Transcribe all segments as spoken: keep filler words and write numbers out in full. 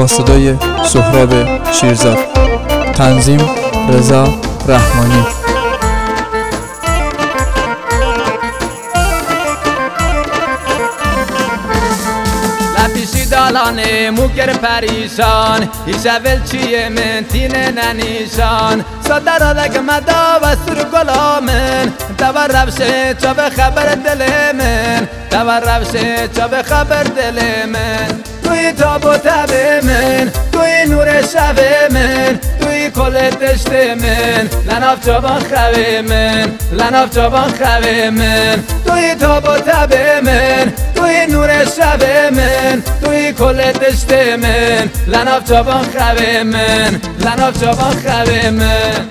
با صدای سهراب شیرزاد. تنظیم رضا رحمانی. لپیشی دالانه موگر پریشان ایش اول چیه من تینه ننیشان صدر آلگ مدا و سر گلامن دور روشه چا به خبر دل من دور روشه چا به خبر دل من توی تاب و تب من توی نور شب من توی کل دشت من لناف جابان خوه من لناف جابان خوه من توی تاب و تب من توی نور شب من توی کل دشت من لناف جابان خوه من لناف جابان خوه من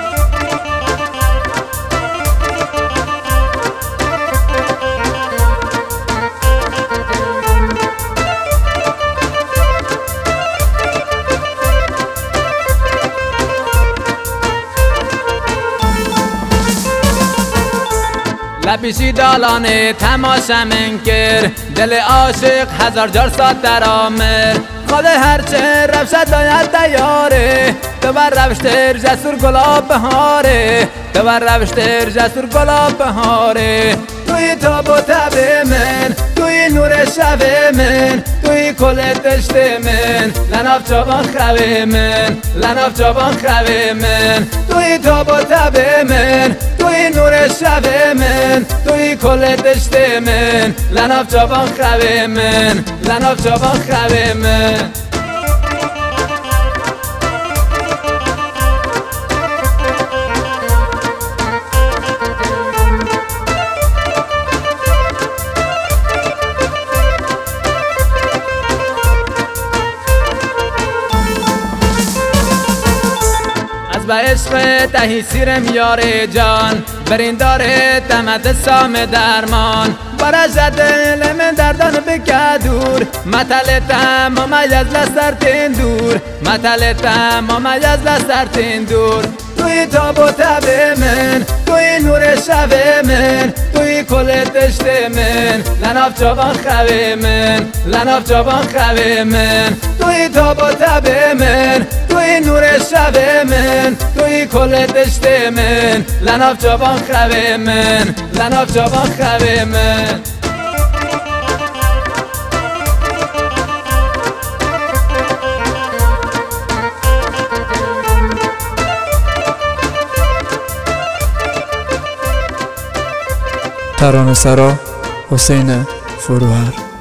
لپیشی دالانه تماشا من کر دل عاشق هزار جار ساعت در آمر خاله هرچه روشت داید دیاره دوبر روشتر جسور گلاب بهاره دوبر روشتر جسور گلاب بهاره توی تاب و تب من توی نور شب من توی کل دشت من لناف جابان خوه من لناف جابان خوه من توی تاب و تب من توی نور شب من توی کل دشت من لناف جابان خوه من لناف جابان خوه من و عشق تهی سیرم یار جان برین داره تمد سام درمان برشت دل من دردان بکدور متل تمام از لسرتین دور متل تمام از لسرتین دور توی تاب و تب من توی نور شب من توی کل دشت من لناف جابان خوه من لناف جابان خوه من توی تاب و تب من توی نور شب من توی کل دشت من لناف جابان خوه من لناف جابان خوه من ترانه‌سرا حسین فروهر.